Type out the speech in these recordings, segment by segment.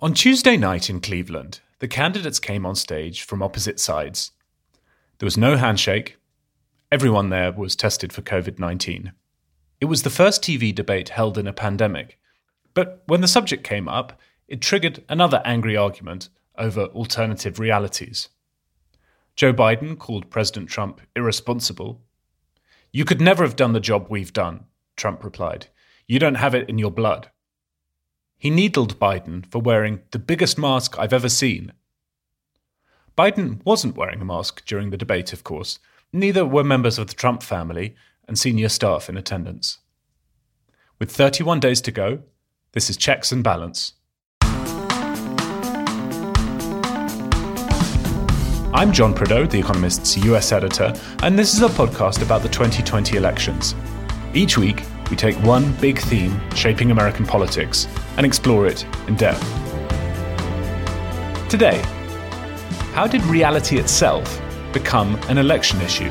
On Tuesday night in Cleveland, the candidates came on stage from opposite sides. There was no handshake. Everyone there was tested for COVID-19. It was the first TV debate held in a pandemic. But when the subject came up, it triggered another angry argument over alternative realities. Joe Biden called President Trump irresponsible. "You could never have done the job we've done," Trump replied. "You don't have it in your blood." He needled Biden for wearing the biggest mask I've ever seen. Biden wasn't wearing a mask during the debate, of course. Neither were members of the Trump family and senior staff in attendance. With 31 days to go, this is Checks and Balance. I'm John Prideaux, The Economist's US editor, and this is a podcast about the 2020 elections. Each week, we take one big theme shaping American politics and explore it in depth. Today, how did reality itself become an election issue?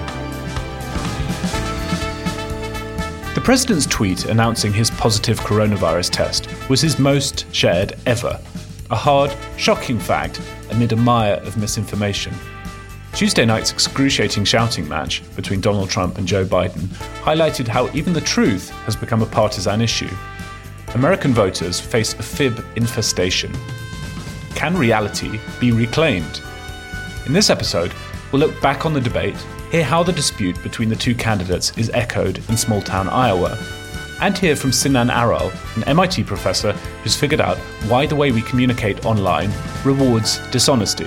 The president's tweet announcing his positive coronavirus test was his most shared ever, a hard, shocking fact amid a mire of misinformation. Tuesday night's excruciating shouting match between Donald Trump and Joe Biden highlighted how even the truth has become a partisan issue. American voters face a fib infestation. Can reality be reclaimed? In this episode, we'll look back on the debate, hear how the dispute between the two candidates is echoed in small-town Iowa, and hear from Sinan Aral, an MIT professor who's figured out why the way we communicate online rewards dishonesty.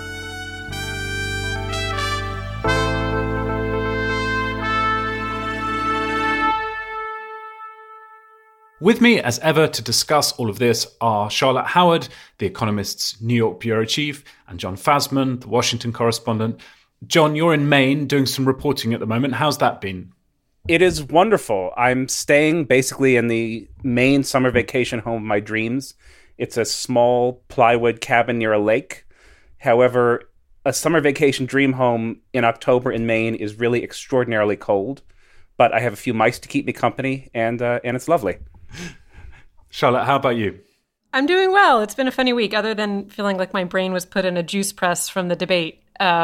With me, as ever, to discuss all of this are Charlotte Howard, The Economist's New York bureau chief, and Jon Fasman, the Washington correspondent. John, you're in Maine doing some reporting at the moment. How's that been? It is wonderful. I'm staying basically in the Maine summer vacation home of my dreams. It's a small plywood cabin near a lake. However, a summer vacation dream home in October in Maine is really extraordinarily cold. But I have a few mice to keep me company, and it's lovely. Charlotte, how about you? I'm doing well. It's been a funny week, other than feeling like my brain was put in a juice press from the debate.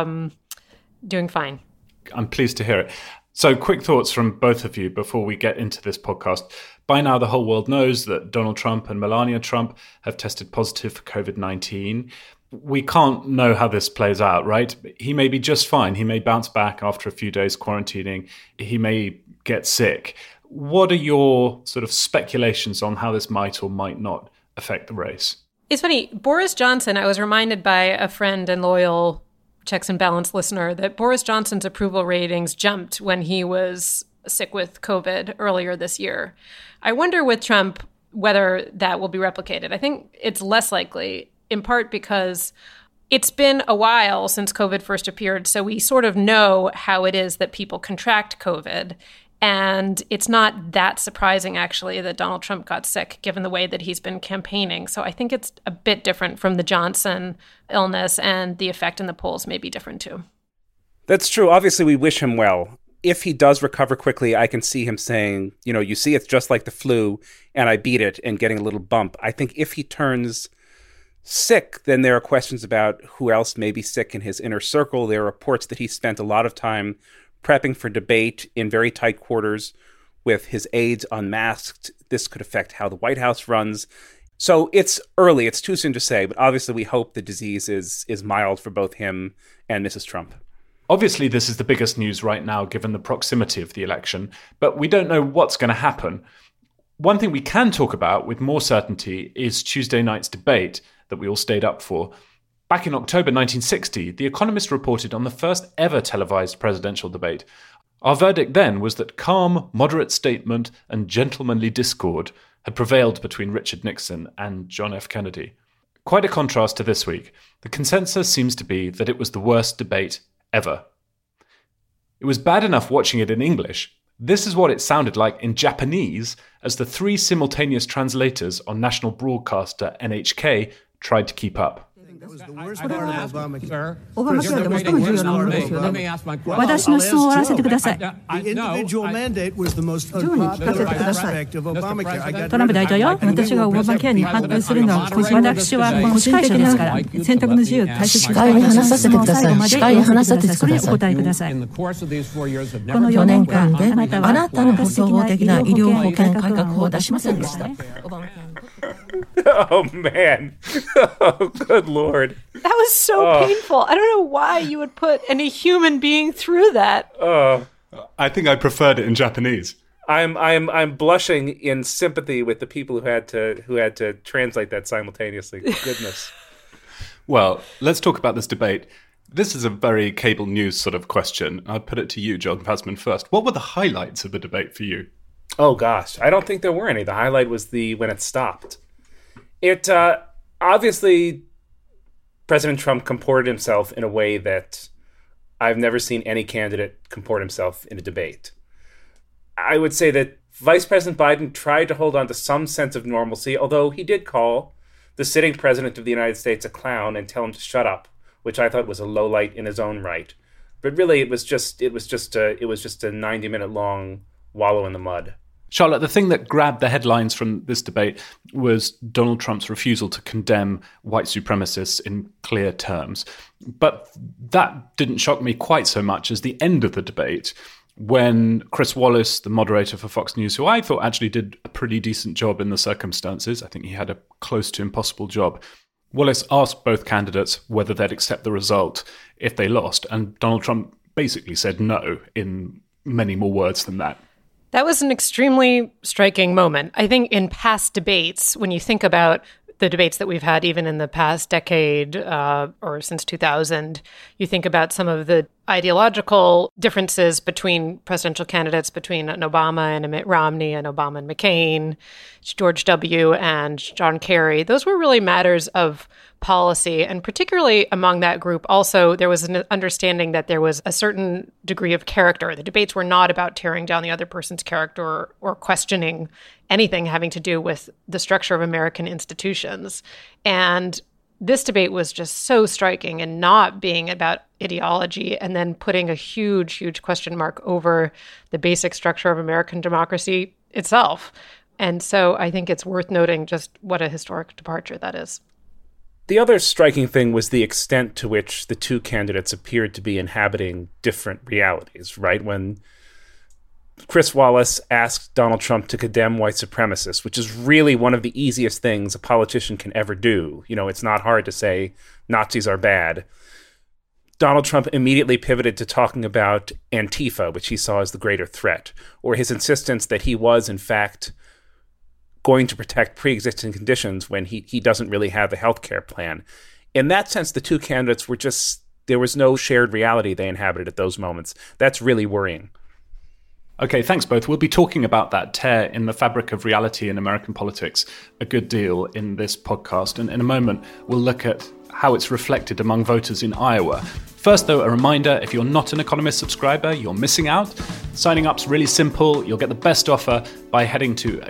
Doing fine. I'm pleased to hear it. So quick thoughts from both of you before we get into this podcast. By now, the whole world knows that Donald Trump and Melania Trump have tested positive for COVID-19. We can't know how this plays out, right? He may be just fine. He may bounce back after a few days quarantining. He may get sick. What are your sort of speculations on how this might or might not affect the race? It's funny. Boris Johnson, I was reminded by a friend and loyal Checks and Balance listener that Boris Johnson's approval ratings jumped when he was sick with COVID earlier this year. I wonder with Trump whether that will be replicated. I think it's less likely, in part because it's been a while since COVID first appeared, so we sort of know how it is that people contract COVID. And it's not that surprising, actually, that Donald Trump got sick, given the way that he's been campaigning. So I think it's a bit different from the Johnson illness, and the effect in the polls may be different, too. That's true. Obviously, we wish him well. If he does recover quickly, I can see him saying, you see, it's just like the flu, and I beat it, and getting a little bump. I think if he turns sick, then there are questions about who else may be sick in his inner circle. There are reports that he spent a lot of time prepping for debate in very tight quarters with his aides unmasked. This could affect how the White House runs. So it's early. It's too soon to say. But obviously, we hope the disease is mild for both him and Mrs. Trump. Obviously, this is the biggest news right now, given the proximity of the election. But we don't know what's going to happen. One thing we can talk about with more certainty is Tuesday night's debate that we all stayed up for. Back in October 1960, The Economist reported on the first ever televised presidential debate. Our verdict then was that calm, moderate statement and gentlemanly discord had prevailed between Richard Nixon and John F. Kennedy. Quite a contrast to this week. The consensus seems to be that it was the worst debate ever. It was bad enough watching it in English. This is what it sounded like in Japanese as the three simultaneous translators on national broadcaster NHK tried to keep up. オバマケアで最も重要なものですよね。私の質問を終わらせてください。上手に聞かせてください。トランプ大統領、私がオバマケアに反対するのは、私は個人的ですから、選択の自由を大切にしたい。司会に話させてください。司会に話させてください。それにお答えください。この4年間で、あなたの総合的な医療保険改革を出しませんでした。 Oh, man. Oh, good Lord. That was so painful. I don't know why you would put any human being through that. I think I preferred it in Japanese. I'm blushing in sympathy with the people who had to translate that simultaneously. Goodness. Well, let's talk about this debate. This is a very cable news sort of question. I'll put it to you, John Pasman, first. What were the highlights of the debate for you? Oh, gosh. I don't think there were any. The highlight was when it stopped. It, obviously, President Trump comported himself in a way that I've never seen any candidate comport himself in a debate. I would say that Vice President Biden tried to hold on to some sense of normalcy, although he did call the sitting president of the United States a clown and tell him to shut up, which I thought was a lowlight in his own right. But really, it was just a 90-minute long wallow in the mud. Charlotte, the thing that grabbed the headlines from this debate was Donald Trump's refusal to condemn white supremacists in clear terms. But that didn't shock me quite so much as the end of the debate, when Chris Wallace, the moderator for Fox News, who I thought actually did a pretty decent job in the circumstances, I think he had a close to impossible job, Wallace asked both candidates whether they'd accept the result if they lost, and Donald Trump basically said no in many more words than that. That was an extremely striking moment. I think in past debates, when you think about the debates that we've had even in the past decade or since 2000, you think about some of the ideological differences between presidential candidates, between an Obama and a Mitt Romney, and Obama and McCain, George W. and John Kerry. Those were really matters of policy. And particularly among that group, also, there was an understanding that there was a certain degree of character. The debates were not about tearing down the other person's character or questioning anything having to do with the structure of American institutions. And this debate was just so striking in not being about ideology and then putting a huge, huge question mark over the basic structure of American democracy itself. And so I think it's worth noting just what a historic departure that is. The other striking thing was the extent to which the two candidates appeared to be inhabiting different realities, right? When Chris Wallace asked Donald Trump to condemn white supremacists, which is really one of the easiest things a politician can ever do. You know, it's not hard to say Nazis are bad. Donald Trump immediately pivoted to talking about Antifa, which he saw as the greater threat, or his insistence that he was, in fact, going to protect pre-existing conditions when he doesn't really have a healthcare plan. In that sense, the two candidates were just, there was no shared reality they inhabited at those moments. That's really worrying. Okay, thanks both. We'll be talking about that tear in the fabric of reality in American politics a good deal in this podcast. And in a moment, we'll look at how it's reflected among voters in Iowa. First, though, a reminder, if you're not an Economist subscriber, you're missing out. Signing up's really simple. You'll get the best offer by heading to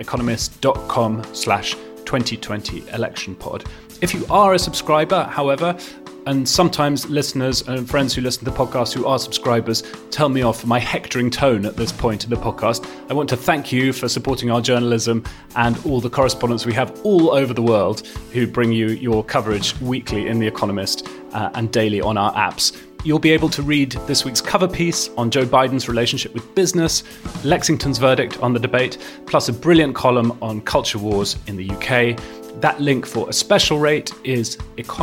economist.com/2020electionpod. If you are a subscriber, however, and sometimes listeners and friends who listen to the podcast who are subscribers tell me off for my hectoring tone at this point in the podcast, I want to thank you for supporting our journalism and all the correspondents we have all over the world who bring you your coverage weekly in The Economist and daily on our apps. You'll be able to read this week's cover piece on Joe Biden's relationship with business, Lexington's verdict on the debate, plus a brilliant column on culture wars in the UK. That link for a special rate is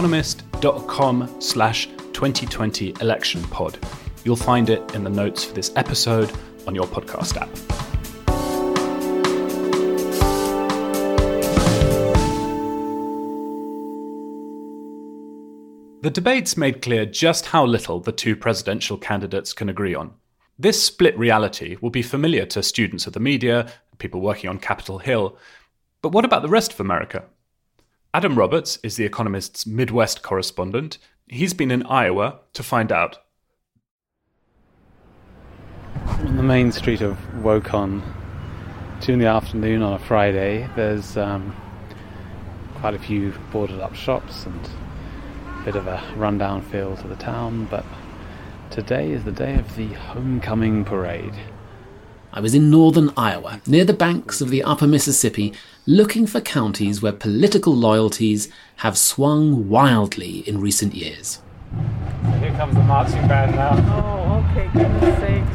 economist.com/2020electionpod. You'll find it in the notes for this episode on your podcast app. The debates made clear just how little the two presidential candidates can agree on. This split reality will be familiar to students of the media, people working on Capitol Hill. But what about the rest of America? Adam Roberts is The Economist's Midwest correspondent. He's been in Iowa to find out. On the main street of Waukegan, 2 in the afternoon on a Friday, there's quite a few boarded up shops and Bit of a rundown feel to the town, but today is the day of the homecoming parade. I was in northern Iowa, near the banks of the upper Mississippi, looking for counties where political loyalties have swung wildly in recent years. So here comes the marching band now. Oh, okay, goodness sakes.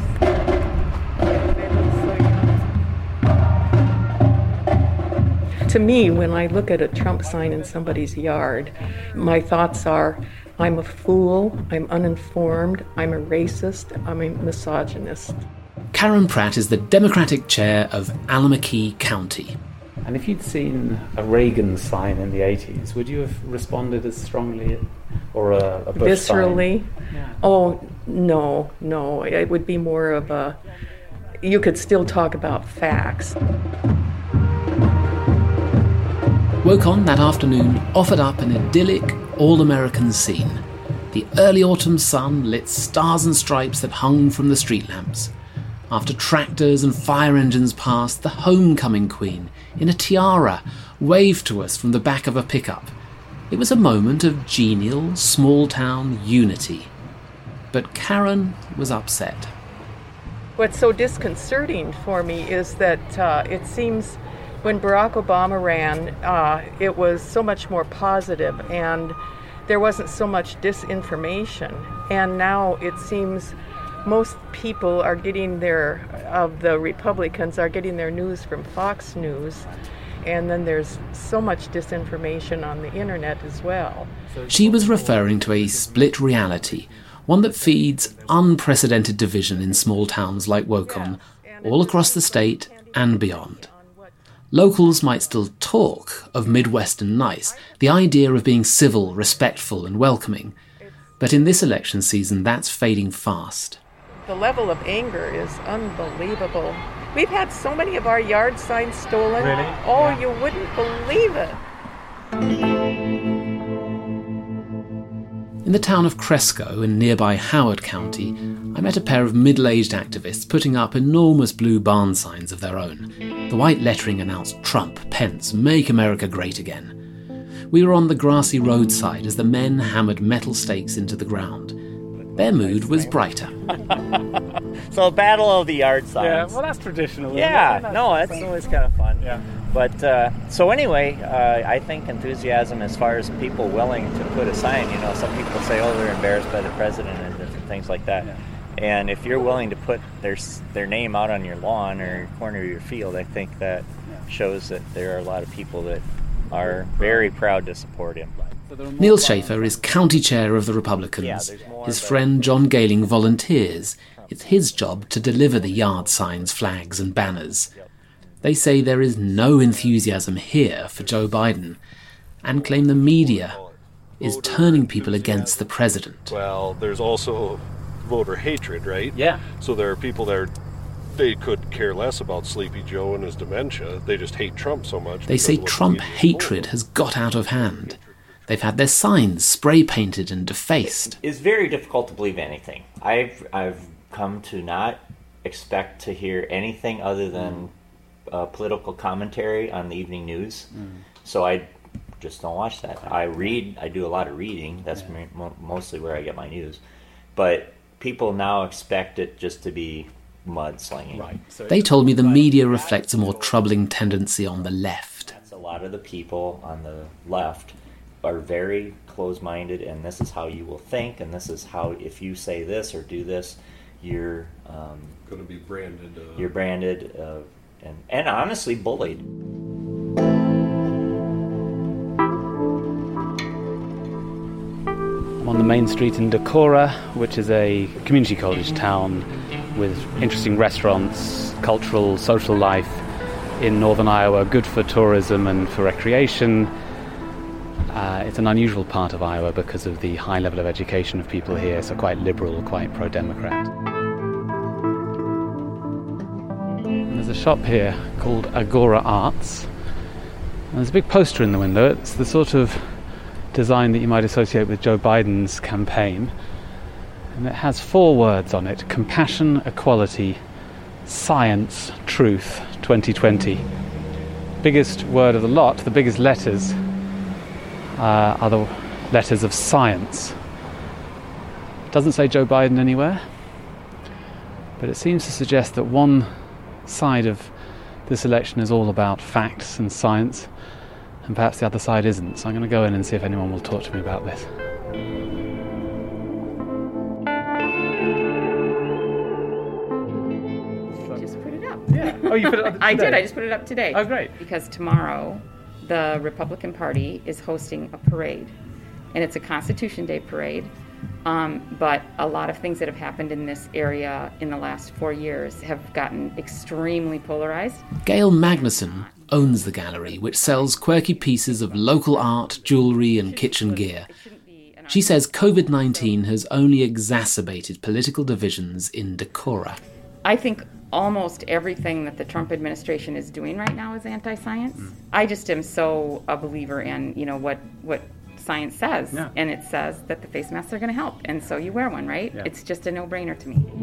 To me, when I look at a Trump sign in somebody's yard, my thoughts are, I'm a fool, I'm uninformed, I'm a racist, I'm a misogynist. Karen Pratt is the Democratic chair of Allamakee County. And if you'd seen a Reagan sign in the 80s, would you have responded as strongly, or a Bush viscerally? Sign? Yeah. Oh, no. It would be more of a, you could still talk about facts. Wokon that afternoon offered up an idyllic, all-American scene. The early autumn sun lit stars and stripes that hung from the street lamps. After tractors and fire engines passed, the homecoming queen, in a tiara, waved to us from the back of a pickup. It was a moment of genial, small-town unity. But Karen was upset. What's so disconcerting for me is that it seems when Barack Obama ran, it was so much more positive and there wasn't so much disinformation. And now it seems most people are getting the Republicans are getting their news from Fox News. And then there's so much disinformation on the internet as well. She was referring to a split reality, one that feeds unprecedented division in small towns like Wokon, all across the state and beyond. Locals might still talk of Midwestern nice, the idea of being civil, respectful and welcoming. But in this election season, that's fading fast. The level of anger is unbelievable. We've had so many of our yard signs stolen. Really? Oh, Yeah. You wouldn't believe it. In the town of Cresco in nearby Howard County, I met a pair of middle-aged activists putting up enormous blue barn signs of their own. The white lettering announced Trump, Pence, Make America Great Again. We were on the grassy roadside as the men hammered metal stakes into the ground. Their mood was brighter. So, Battle of the Yard Signs. Yeah, well, that's traditional. Yeah, that's always kind of fun. Yeah. But, so anyway, I think enthusiasm as far as people willing to put a sign, some people say, oh, they're embarrassed by the president and different things like that. Yeah. And if you're willing to put their name out on your lawn or corner of your field, I think that shows that there are a lot of people that are very proud to support him. Neil Schaefer is county chair of the Republicans. His friend John Galing volunteers. It's his job to deliver the yard signs, flags and banners. They say there is no enthusiasm here for Joe Biden and claim the media is turning people against the president. Well, there's also voter hatred, right? Yeah. So there are people that they could care less about Sleepy Joe and his dementia. They just hate Trump so much. They say Trump hatred has got out of hand. They've had their signs spray-painted and defaced. It's very difficult to believe anything. I've come to not expect to hear anything other than political commentary on the evening news. So I just don't watch that. I do a lot of reading. That's mostly where I get my news. But people now expect it just to be mudslinging. Right. So they told me the media reflects a more troubling tendency on the left. A lot of the people on the left are very close-minded, and this is how you will think, and this is how, if you say this or do this, you're going to be branded. You're branded and honestly bullied. I'm on the main street in Decorah, which is a community college town with interesting restaurants, cultural, social life in northern Iowa, good for tourism and for recreation. It's an unusual part of Iowa because of the high level of education of people here, so quite liberal, quite pro-Democrat. And there's a shop here called Agora Arts. And there's a big poster in the window. It's the sort of design that you might associate with Joe Biden's campaign. And it has 4 words on it: compassion, equality, science, truth, 2020. Biggest word of the lot, the biggest letters, are the letters of science. It doesn't say Joe Biden anywhere, but it seems to suggest that one side of this election is all about facts and science, and perhaps the other side isn't. So I'm going to go in and see if anyone will talk to me about this. Just put it up. Yeah. Oh, you put it up today? I did. I just put it up today. Oh, great. Because tomorrow, the Republican Party is hosting a parade, and it's a Constitution Day parade. But a lot of things that have happened in this area in the last 4 years have gotten extremely polarized. Gail Magnuson owns the gallery, which sells quirky pieces of local art, jewellery and kitchen gear. She says COVID-19 has only exacerbated political divisions in Decorah. I think almost everything that the Trump administration is doing right now is anti-science. I just am so a believer in, what science says, and it says that the face masks are going to help, and so you wear one, right? Yeah. It's just a no-brainer to me.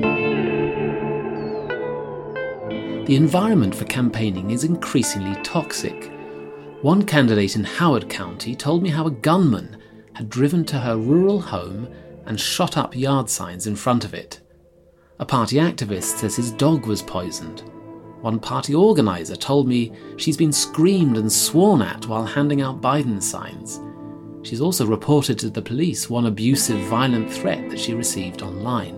The environment for campaigning is increasingly toxic. One candidate in Howard County told me how a gunman had driven to her rural home and shot up yard signs in front of it. A party activist says his dog was poisoned. One party organiser told me she's been screamed and sworn at while handing out Biden signs. She's also reported to the police one abusive, violent threat that she received online.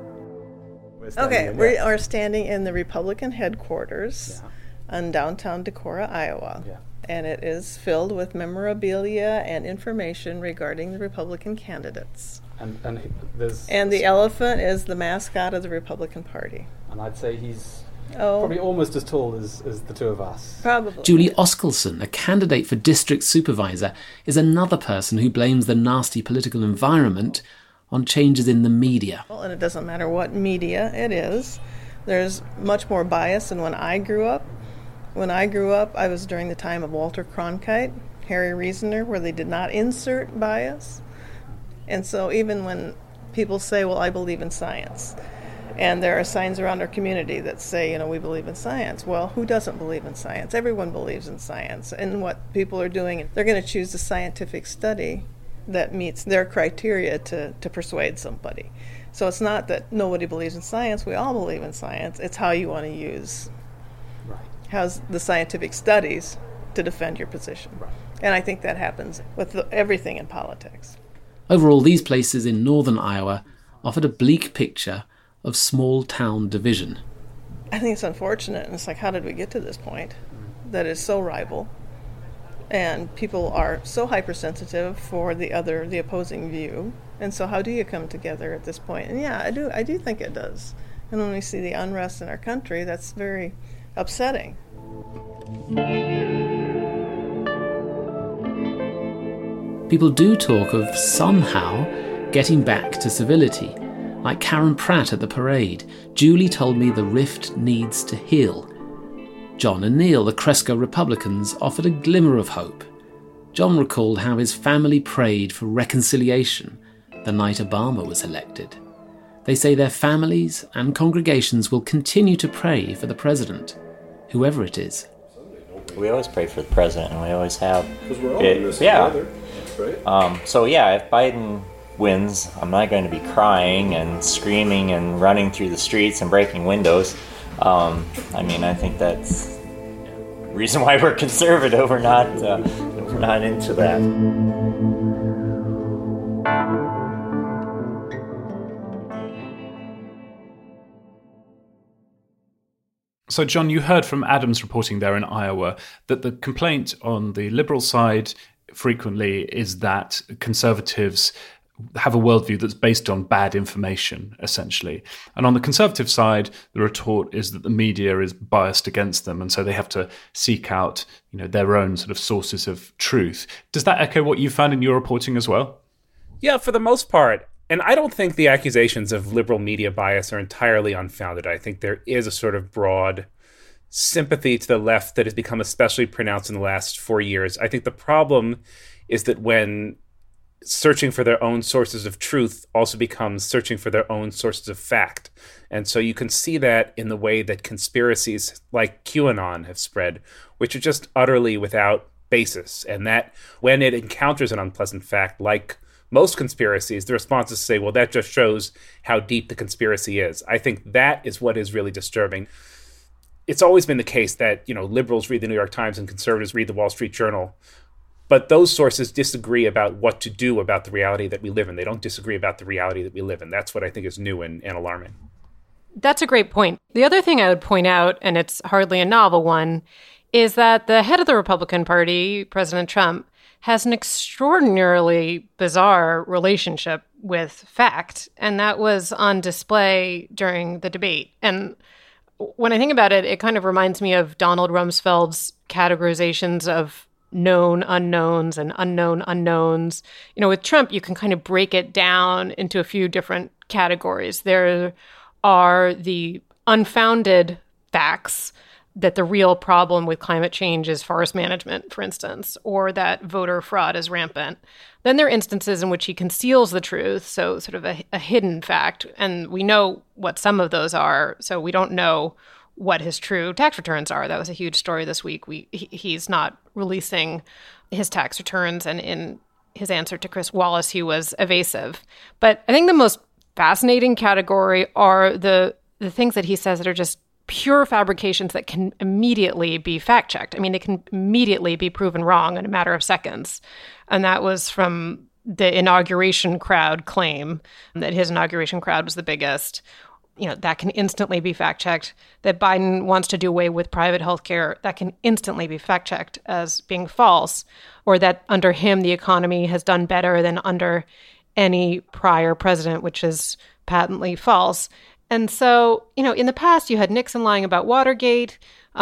Okay, we are standing in the Republican headquarters in downtown Decorah, Iowa. Yeah. And it is filled with memorabilia and information regarding the Republican candidates. And the elephant is the mascot of the Republican Party. And I'd say he's probably almost as tall as the two of us. Probably. Julie Oskelson, a candidate for district supervisor, is another person who blames the nasty political environment on changes in the media. Well, and it doesn't matter what media it is. There's much more bias than when I grew up. When I grew up, I was during the time of Walter Cronkite, Harry Reasoner, where they did not insert bias. And so even when people say, well, I believe in science, and there are signs around our community that say, we believe in science. Well, who doesn't believe in science? Everyone believes in science. And what people are doing, they're going to choose the scientific study that meets their criteria to persuade somebody. So it's not that nobody believes in science. We all believe in science. It's how you want to use how's the scientific studies to defend your position. Right. And I think that happens with everything in politics. Overall, these places in northern Iowa offered a bleak picture of small-town division. I think it's unfortunate, and it's like, how did we get to this point that is so rival? And people are so hypersensitive for the opposing view. And so how do you come together at this point? And yeah, I do think it does. And when we see the unrest in our country, that's very upsetting. People do talk of somehow getting back to civility. Like Karen Pratt at the parade, Julie told me the rift needs to heal. John and Neil, the Cresco Republicans, offered a glimmer of hope. John recalled how his family prayed for reconciliation the night Obama was elected. They say their families and congregations will continue to pray for the president, whoever it is. We always pray for the president, and we always have. Because we're all in this together. Right? So if Biden wins, I'm not going to be crying and screaming and running through the streets and breaking windows. I think that's the reason why we're conservative. We're not into that. So, John, you heard from Adam's reporting there in Iowa that the complaint on the Liberal side frequently is that conservatives have a worldview that's based on bad information, essentially. And on the Conservative side, the retort is that the media is biased against them, and so they have to seek out, their own sort of sources of truth. Does that echo what you found in your reporting as well? Yeah, for the most part. And I don't think the accusations of liberal media bias are entirely unfounded. I think there is a sort of broad sympathy to the left that has become especially pronounced in the last 4 years. I think the problem is that when searching for their own sources of truth also becomes searching for their own sources of fact. And so you can see that in the way that conspiracies like QAnon have spread, which are just utterly without basis, and that when it encounters an unpleasant fact, like most conspiracies, the response is to say, well, that just shows how deep the conspiracy is. I think that is what is really disturbing. It's always been the case that, liberals read the New York Times and conservatives read the Wall Street Journal. But those sources disagree about what to do about the reality that we live in. They don't disagree about the reality that we live in. That's what I think is new and alarming. That's a great point. The other thing I would point out, and it's hardly a novel one, is that the head of the Republican Party, President Trump, has an extraordinarily bizarre relationship with fact, and that was on display during the debate. And when I think about it, it kind of reminds me of Donald Rumsfeld's categorizations of known unknowns and unknown unknowns. With Trump, you can kind of break it down into a few different categories. There are the unfounded facts that the real problem with climate change is forest management, for instance, or that voter fraud is rampant. Then there are instances in which he conceals the truth, so sort of a hidden fact, and we know what some of those are, so we don't know what his true tax returns are. That was a huge story this week. He's not releasing his tax returns, and in his answer to Chris Wallace, he was evasive. But I think the most fascinating category are the things that he says that are just pure fabrications that can immediately be fact-checked. I mean, they can immediately be proven wrong in a matter of seconds. And that was from the inauguration crowd claim that his inauguration crowd was the biggest. That can instantly be fact-checked. That Biden wants to do away with private health care, that can instantly be fact-checked as being false. Or that under him, the economy has done better than under any prior president, which is patently false. And so, in the past, you had Nixon lying about Watergate.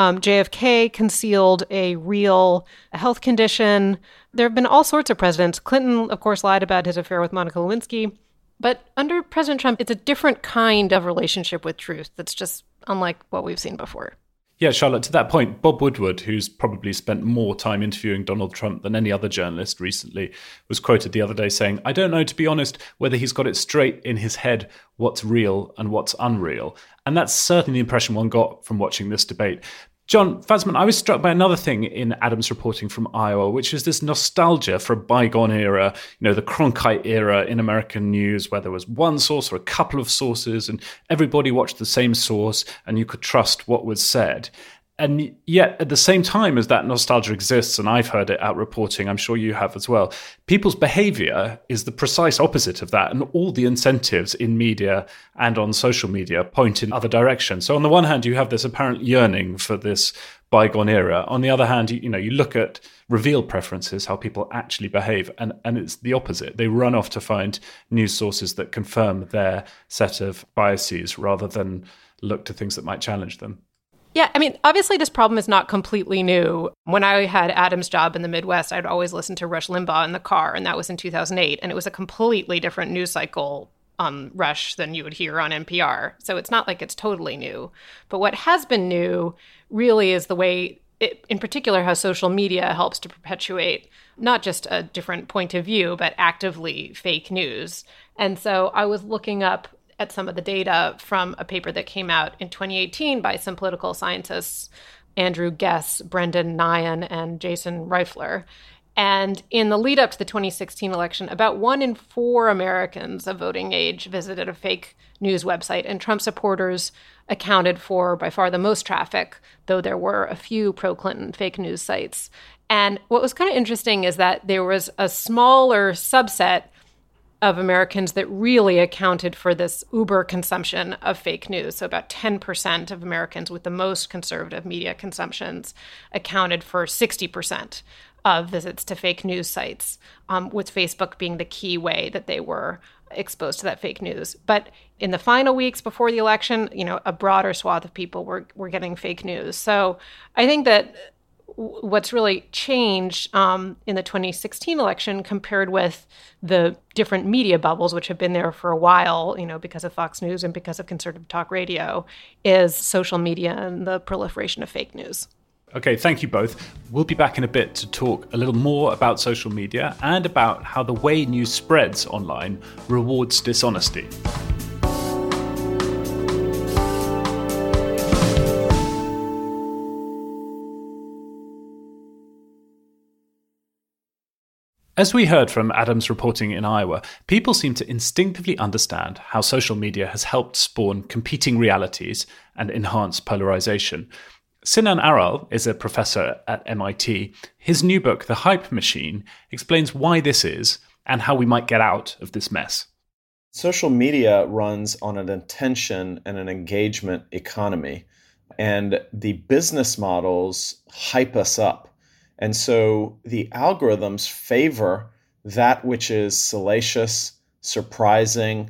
JFK concealed a real health condition. There have been all sorts of presidents. Clinton, of course, lied about his affair with Monica Lewinsky. But under President Trump, it's a different kind of relationship with truth that's just unlike what we've seen before. Yeah, Charlotte, to that point, Bob Woodward, who's probably spent more time interviewing Donald Trump than any other journalist recently, was quoted the other day saying, "I don't know, to be honest, whether he's got it straight in his head what's real and what's unreal." And that's certainly the impression one got from watching this debate. John Fasman, I was struck by another thing in Adam's reporting from Iowa, which is this nostalgia for a bygone era, the Cronkite era in American news, where there was one source or a couple of sources and everybody watched the same source and you could trust what was said. And yet, at the same time as that nostalgia exists, and I've heard it out reporting, I'm sure you have as well, people's behavior is the precise opposite of that. And all the incentives in media and on social media point in other directions. So on the one hand, you have this apparent yearning for this bygone era. On the other hand, you look at revealed preferences, how people actually behave, and it's the opposite. They run off to find news sources that confirm their set of biases rather than look to things that might challenge them. Yeah, I mean, obviously this problem is not completely new. When I had Adam's job in the Midwest, I'd always listen to Rush Limbaugh in the car, and that was in 2008. And it was a completely different news cycle on Rush than you would hear on NPR. So it's not like it's totally new. But what has been new really is the way, in particular, how social media helps to perpetuate not just a different point of view, but actively fake news. And so I was looking up at some of the data from a paper that came out in 2018 by some political scientists, Andrew Guess, Brendan Nyan, and Jason Reifler. And in the lead up to the 2016 election, about 1 in 4 Americans of voting age visited a fake news website, and Trump supporters accounted for by far the most traffic, though there were a few pro-Clinton fake news sites. And what was kind of interesting is that there was a smaller subset of Americans that really accounted for this uber consumption of fake news. So about 10% of Americans with the most conservative media consumptions accounted for 60% of visits to fake news sites, with Facebook being the key way that they were exposed to that fake news. But in the final weeks before the election, a broader swath of people were getting fake news. So I think that what's really changed in the 2016 election compared with the different media bubbles, which have been there for a while, because of Fox News and because of conservative talk radio, is social media and the proliferation of fake news. Okay, thank you both. We'll be back in a bit to talk a little more about social media and about how the way news spreads online rewards dishonesty. As we heard from Adam's reporting in Iowa, people seem to instinctively understand how social media has helped spawn competing realities and enhance polarization. Sinan Aral is a professor at MIT. His new book, The Hype Machine, explains why this is and how we might get out of this mess. Social media runs on an attention and an engagement economy, and the business models hype us up. And so the algorithms favor that which is salacious, surprising,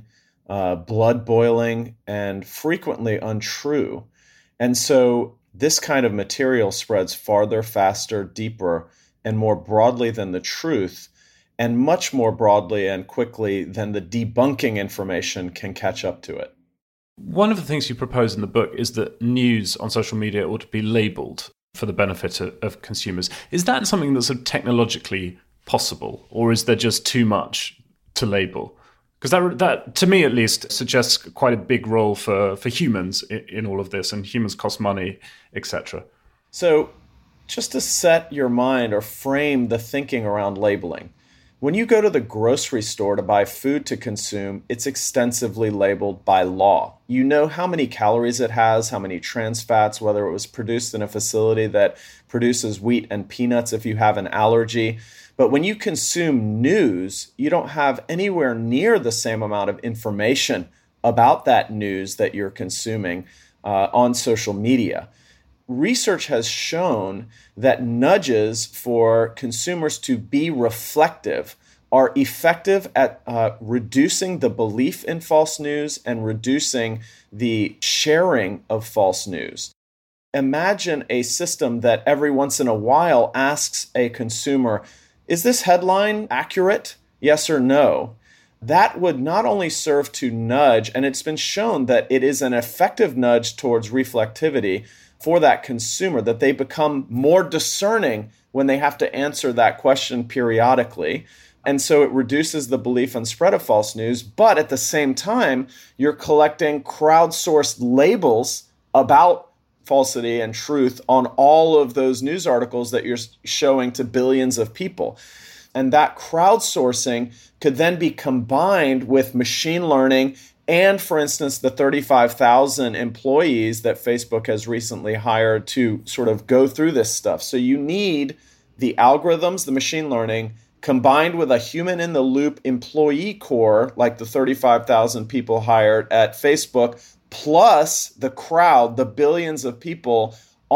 blood-boiling, and frequently untrue. And so this kind of material spreads farther, faster, deeper, and more broadly than the truth, and much more broadly and quickly than the debunking information can catch up to it. One of the things you propose in the book is that news on social media ought to be labeled for the benefit of consumers. Is that something that's sort of technologically possible, or is there just too much to label? Because that, to me at least, suggests quite a big role for humans in all of this, and humans cost money, etc. So just to set your mind or frame the thinking around labeling, when you go to the grocery store to buy food to consume, it's extensively labeled by law. You know how many calories it has, how many trans fats, whether it was produced in a facility that produces wheat and peanuts if you have an allergy. But when you consume news, you don't have anywhere near the same amount of information about that news that you're consuming on social media. Research has shown that nudges for consumers to be reflective are effective at reducing the belief in false news and reducing the sharing of false news. Imagine a system that every once in a while asks a consumer, is this headline accurate? Yes or no? That would not only serve to nudge, and it's been shown that it is an effective nudge towards reflectivity for that consumer, that they become more discerning when they have to answer that question periodically. And so it reduces the belief and spread of false news. But at the same time, you're collecting crowdsourced labels about falsity and truth on all of those news articles that you're showing to billions of people. And that crowdsourcing could then be combined with machine learning and, for instance, the 35,000 employees that Facebook has recently hired to sort of go through this stuff. So you need the algorithms, the machine learning, combined with a human-in-the-loop employee core, like the 35,000 people hired at Facebook, plus the crowd, the billions of people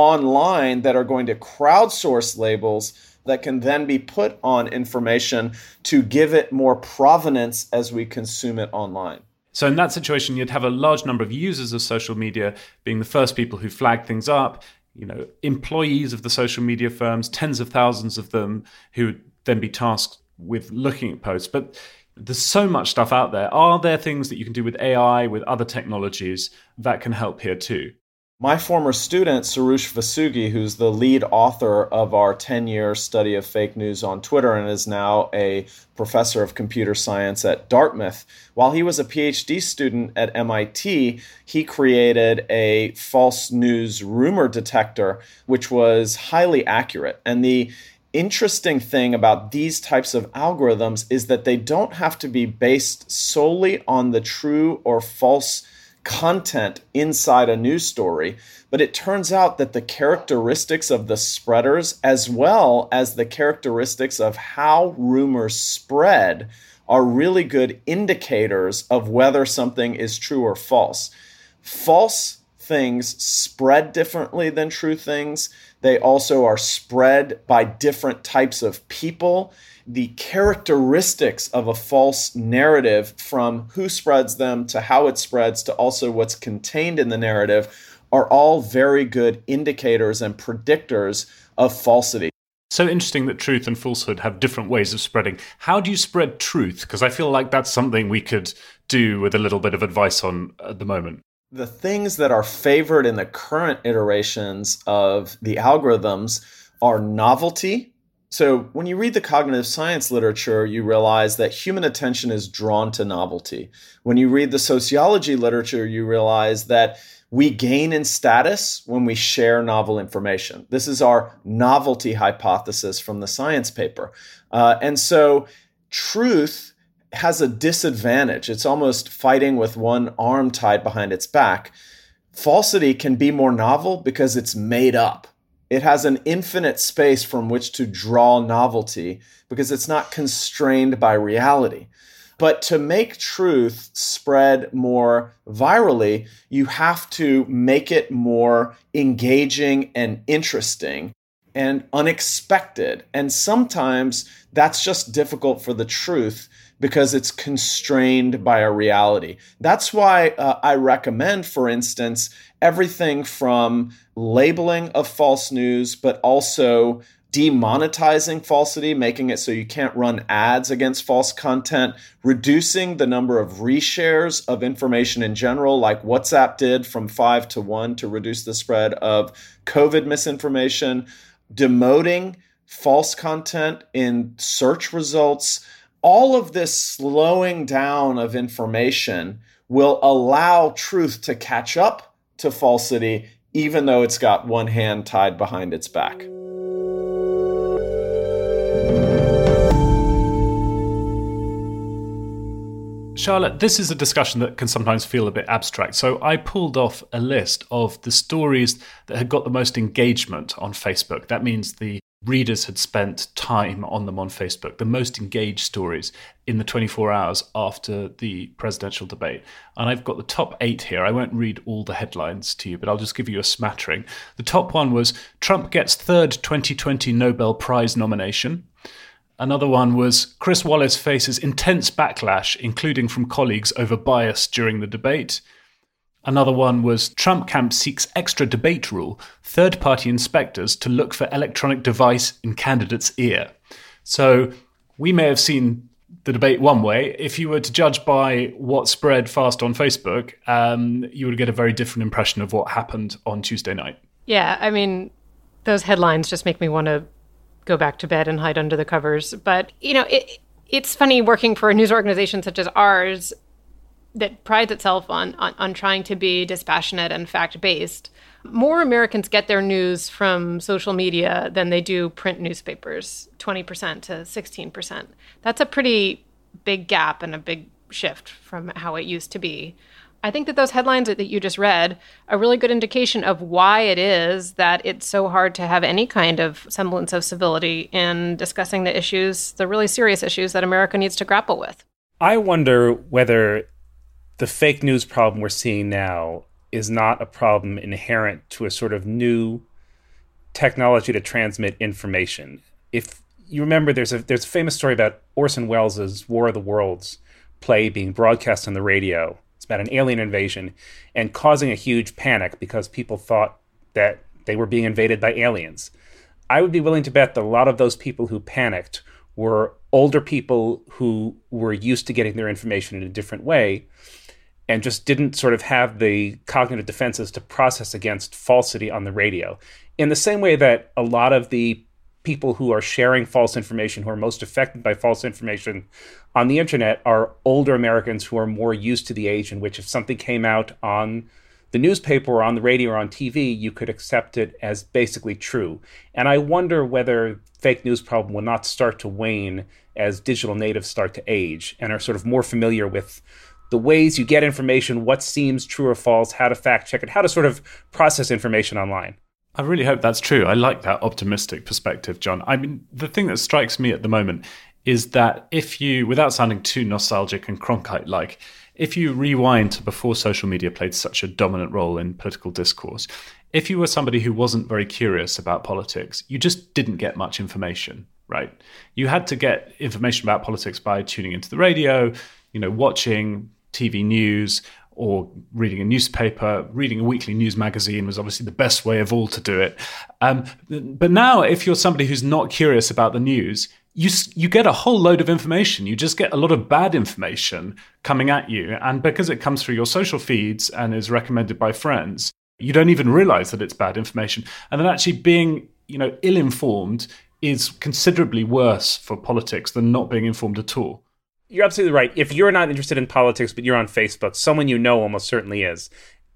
online that are going to crowdsource labels that can then be put on information to give it more provenance as we consume it online. So in that situation, you'd have a large number of users of social media being the first people who flag things up, employees of the social media firms, tens of thousands of them who would then be tasked with looking at posts. But there's so much stuff out there. Are there things that you can do with AI, with other technologies that can help here too? My former student, Soroush Vasugi, who's the lead author of our 10-year study of fake news on Twitter and is now a professor of computer science at Dartmouth, while he was a PhD student at MIT, he created a false news rumor detector, which was highly accurate. And the interesting thing about these types of algorithms is that they don't have to be based solely on the true or false content inside a news story, but it turns out that the characteristics of the spreaders, as well as the characteristics of how rumors spread, are really good indicators of whether something is true or false. False things spread differently than true things. They also are spread by different types of people. The characteristics of a false narrative, from who spreads them to how it spreads to also what's contained in the narrative, are all very good indicators and predictors of falsity. So interesting that truth and falsehood have different ways of spreading. How do you spread truth? Because I feel like that's something we could do with a little bit of advice on at the moment. The things that are favored in the current iterations of the algorithms are novelty. So when you read the cognitive science literature, you realize that human attention is drawn to novelty. When you read the sociology literature, you realize that We gain in status when we share novel information. This is our novelty hypothesis from the science paper. And so truth has a disadvantage. It's almost fighting with one arm tied behind its back. Falsity can be more novel because it's made up. It has an infinite space from which to draw novelty because it's not constrained by reality. But to make truth spread more virally, you have to make it more engaging and interesting and unexpected. And sometimes that's just difficult for the truth because it's constrained by a reality. That's why I recommend, for instance, everything from labeling of false news, but also demonetizing falsity, making it so you can't run ads against false content, reducing the number of reshares of information in general, like WhatsApp did from 5 to 1 to reduce the spread of COVID misinformation, demoting false content in search results. All of this slowing down of information will allow truth to catch up to falsity, even though it's got one hand tied behind its back. Charlotte, this is a discussion that can sometimes feel a bit abstract. So I pulled off a list of the stories that had got the most engagement on Facebook. That means the readers had spent time on them on Facebook, the most engaged stories in the 24 hours after the presidential debate. And I've got the top 8 here. I won't read all the headlines to you, but I'll just give you a smattering. The top one was Trump gets third 2020 Nobel Prize nomination. Another one was Chris Wallace faces intense backlash, including from colleagues over bias during the debate. Another one was Trump camp seeks extra debate rule, third-party inspectors to look for electronic device in candidate's ear. So we may have seen the debate one way. If you were to judge by what spread fast on Facebook, you would get a very different impression of what happened on Tuesday night. Yeah, I mean, those headlines just make me want to go back to bed and hide under the covers. But, you know, it's funny working for a news organization such as ours that prides itself on trying to be dispassionate and fact-based. More Americans get their news from social media than they do print newspapers, 20% to 16%. That's a pretty big gap and a big shift from how it used to be. I think that those headlines that you just read are a really good indication of why it is that it's so hard to have any kind of semblance of civility in discussing the issues, the really serious issues that America needs to grapple with. I wonder whether the fake news problem we're seeing now is not a problem inherent to a sort of new technology to transmit information. If you remember, there's a famous story about Orson Welles' War of the Worlds play being broadcast on the radio. It's about an alien invasion and causing a huge panic because people thought that they were being invaded by aliens. I would be willing to bet that a lot of those people who panicked were older people who were used to getting their information in a different way and just didn't sort of have the cognitive defenses to process against falsity on the radio. In the same way that a lot of the people who are sharing false information, who are most affected by false information on the internet, are older Americans who are more used to the age in which if something came out on the newspaper or on the radio or on TV, you could accept it as basically true. And I wonder whether fake news problem will not start to wane as digital natives start to age and are sort of more familiar with the ways you get information, what seems true or false, how to fact check it, how to sort of process information online. I really hope that's true. I like that optimistic perspective, John. I mean, the thing that strikes me at the moment is that if you, without sounding too nostalgic and Cronkite-like, if you rewind to before social media played such a dominant role in political discourse, if you were somebody who wasn't very curious about politics, you just didn't get much information, right? You had to get information about politics by tuning into the radio, watching TV news, or reading a newspaper. Reading a weekly news magazine was obviously the best way of all to do it. But now, if you're somebody who's not curious about the news, you get a whole load of information. You just get a lot of bad information coming at you. And because it comes through your social feeds and is recommended by friends, you don't even realize that it's bad information. And then actually being, ill-informed is considerably worse for politics than not being informed at all. You're absolutely right. If you're not interested in politics, but you're on Facebook, someone you know almost certainly is.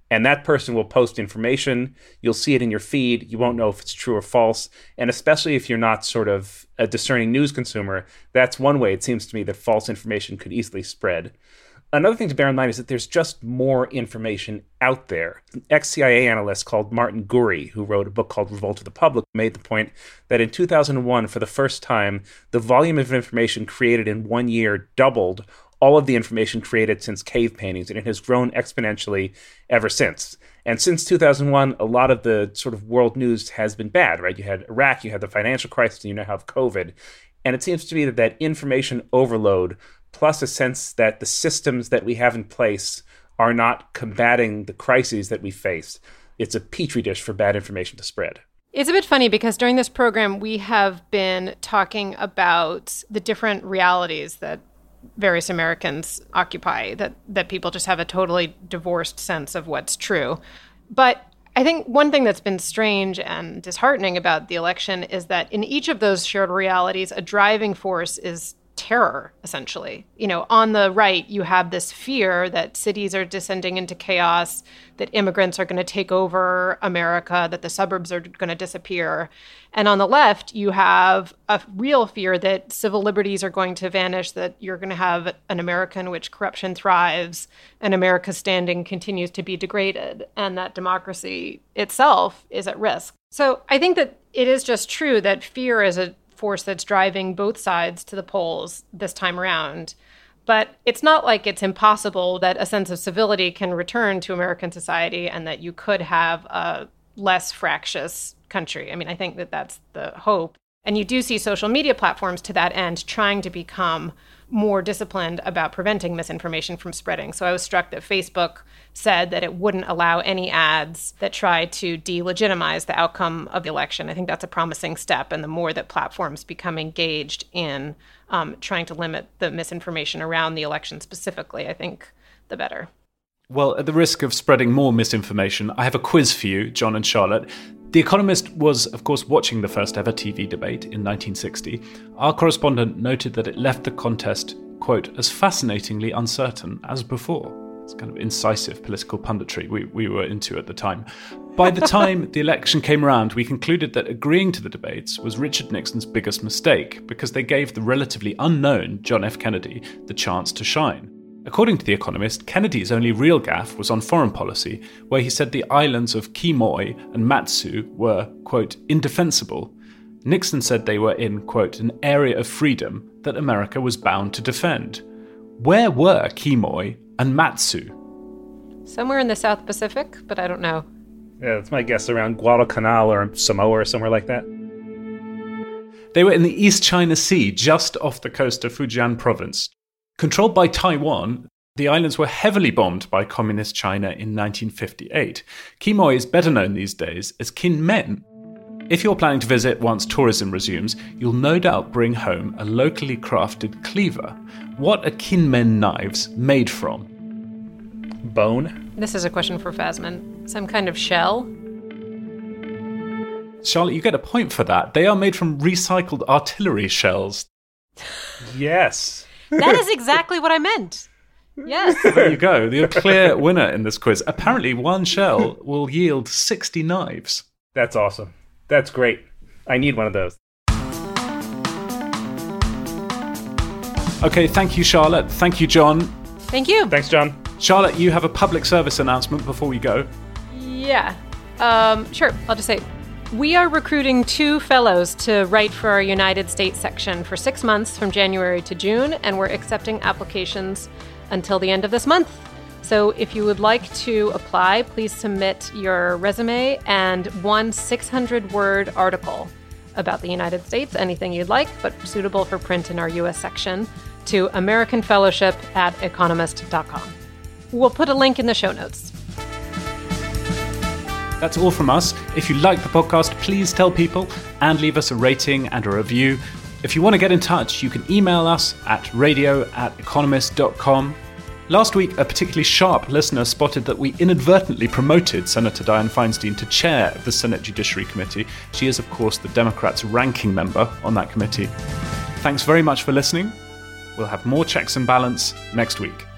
And that person will post information. You'll see it in your feed. You won't know if it's true or false. And especially if you're not sort of a discerning news consumer, that's one way it seems to me that false information could easily spread. Another thing to bear in mind is that there's just more information out there. An ex-CIA analyst called Martin Gurri, who wrote a book called Revolt of the Public, made the point that in 2001, for the first time, the volume of information created in 1 year doubled all of the information created since cave paintings, and it has grown exponentially ever since. And since 2001, a lot of the sort of world news has been bad, right? You had Iraq, you had the financial crisis, and you now have COVID. And it seems to me that information overload, plus a sense that the systems that we have in place are not combating the crises that we face, it's a petri dish for bad information to spread. It's a bit funny because during this program, we have been talking about the different realities that various Americans occupy, that people just have a totally divorced sense of what's true. But I think one thing that's been strange and disheartening about the election is that in each of those shared realities, a driving force is terror, essentially. You know, on the right, you have this fear that cities are descending into chaos, that immigrants are going to take over America, that the suburbs are going to disappear. And on the left, you have a real fear that civil liberties are going to vanish, that you're going to have an America in which corruption thrives and America's standing continues to be degraded, and that democracy itself is at risk. So I think that it is just true that fear is a force that's driving both sides to the polls this time around. But it's not like it's impossible that a sense of civility can return to American society and that you could have a less fractious country. I mean, I think that that's the hope. And you do see social media platforms to that end trying to become more disciplined about preventing misinformation from spreading. So I was struck that Facebook said that it wouldn't allow any ads that try to delegitimize the outcome of the election. I think that's a promising step. And the more that platforms become engaged in trying to limit the misinformation around the election specifically, I think the better. Well, at the risk of spreading more misinformation, I have a quiz for you, John and Charlotte. The Economist was, of course, watching the first ever TV debate in 1960. Our correspondent noted that it left the contest, quote, as fascinatingly uncertain as before. It's kind of incisive political punditry we were into at the time. By the time the election came around, we concluded that agreeing to the debates was Richard Nixon's biggest mistake because they gave the relatively unknown John F. Kennedy the chance to shine. According to The Economist, Kennedy's only real gaffe was on foreign policy, where he said the islands of Quemoy and Matsu were, quote, indefensible. Nixon said they were in, quote, an area of freedom that America was bound to defend. Where were Quemoy and Matsu? Somewhere in the South Pacific, but I don't know. Yeah, that's my guess, around Guadalcanal or Samoa or somewhere like that. They were in the East China Sea, just off the coast of Fujian province. Controlled by Taiwan, the islands were heavily bombed by Communist China in 1958. Quemoy is better known these days as Kinmen. If you're planning to visit once tourism resumes, you'll no doubt bring home a locally crafted cleaver. What are Kinmen knives made from? Bone? This is a question for Fasman. Some kind of shell? Charlotte, you get a point for that. They are made from recycled artillery shells. Yes. That is exactly what I meant. Yes. There you go. The clear winner in this quiz. Apparently, one shell will yield 60 knives. That's awesome. That's great. I need one of those. Okay, thank you, Charlotte. Thank you, John. Thank you. Thanks, John. Charlotte, you have a public service announcement before we go. Yeah. Sure. I'll just say, we are recruiting 2 fellows to write for our United States section for 6 months from January to June, and we're accepting applications until the end of this month. So if you would like to apply, please submit your resume and 1 600-word article about the United States, anything you'd like, but suitable for print in our U.S. section, to americanfellowship@economist.com. We'll put a link in the show notes. That's all from us. If you like the podcast, please tell people and leave us a rating and a review. If you want to get in touch, you can email us at radio@economist.com. Last week, a particularly sharp listener spotted that we inadvertently promoted Senator Dianne Feinstein to chair of the Senate Judiciary Committee. She is, of course, the Democrats' ranking member on that committee. Thanks very much for listening. We'll have more Checks and Balance next week.